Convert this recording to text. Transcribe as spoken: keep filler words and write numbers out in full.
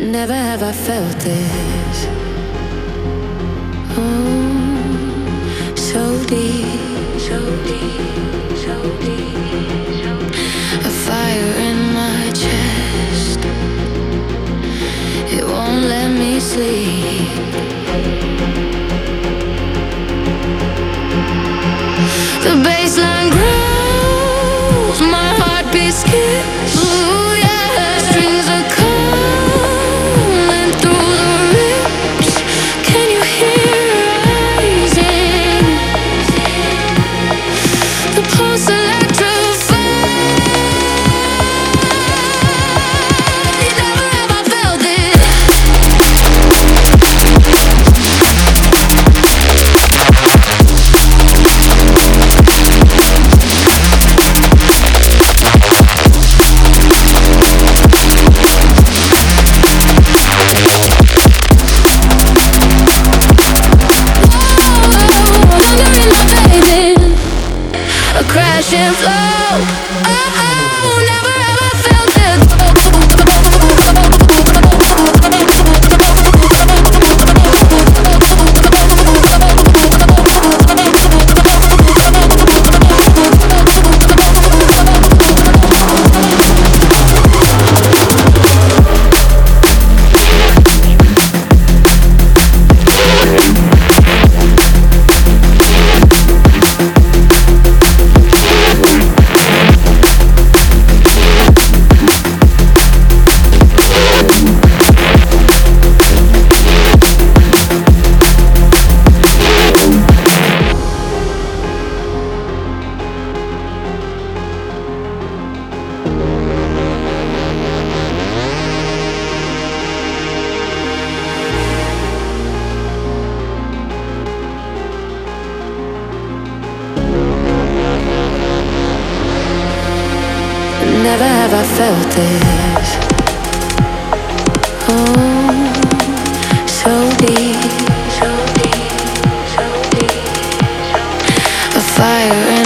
Never have I felt this. Oh, so deep, so deep, so deep. A fire in my chest, it won't let me sleep. The baseline grows, my heart beats skips. Ooh yeah, strings are calling through the ribs. Can you hear rising? The pulse electrified. Never have I felt this. A crash and flow. Oh, oh, never ever felt it. Never have I felt this. Oh, so deep, so deep, so deep. A fire